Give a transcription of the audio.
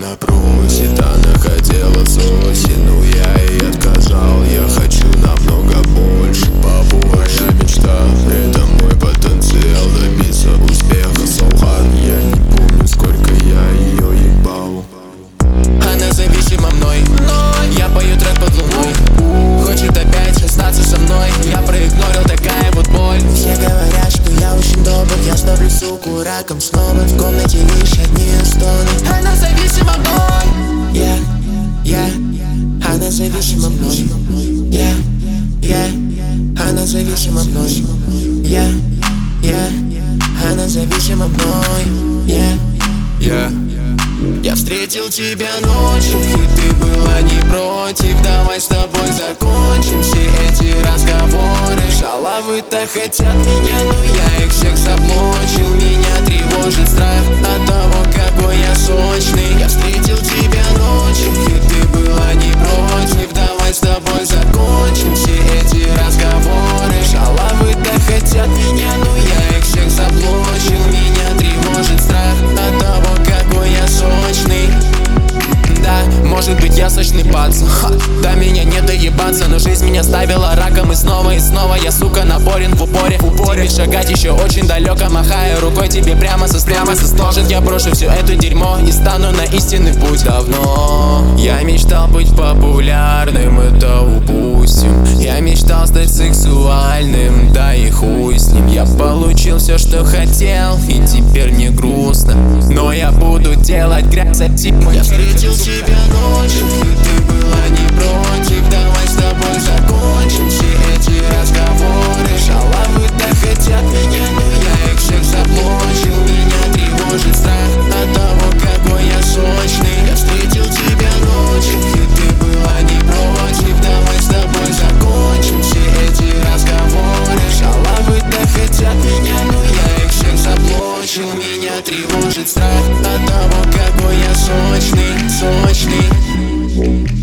Она просит, она хотела соси, но я ей отказал. Я хочу намного больше, побольше. Моя мечта, это мой потенциал добиться успеха. Солхан, я не помню, сколько я ее ебал. Она зависима мной, я пою трек под луной. Хочет опять остаться со мной, я проигнорил, такая вот боль. Все говорят, что я очень добр, я ставлю суку раком снова. В комнате лишь одни стоны. Она зависима мной, она зависима мной. Она зависима мной. Она зависима мной. Я встретил тебя ночью, и ты была не против. Давай с тобой закончим все эти разговоры. Шалавы-то хотят меня, но я их всех заблочил. Меня тревожит страх от того, какой я сочный. Я встретил тебя ночью, и ты была не против. Давай с тобой закончим все эти разговоры. Шалавы-то хотят меня, но я их всех заблочил. Меня тревожит страх от того, какой я сочный. Да, может быть я сочный пац, до меня не доебаться. Но жизнь меня ставила раком, и снова я, сука, наборен в упоре. Тебе шагать еще очень далеко, махая рукой тебе прямо со стороны. Может я брошу все это дерьмо и стану на истинный путь. Давно я мечтал быть популярным, это упустим. Я мечтал стать сексуальным, да и хуй с ним. Я получил все, что хотел, и теперь не грустно. Но я буду делать грязь от типа. Я встретил тебя ночью, и ты была не против. Давай с тобой закончим все эти разговоры. Шалавы-то хотят меня, но я их всех заблочил. Меня тревожит страх от того, какой я сочный. Я встретил тебя ночью, и ты была не против. Давай с тобой закончим все эти разговоры. Шалавы-то хотят меня, но я их всех заблочил. Меня тревожит страх от того, какой я сочный.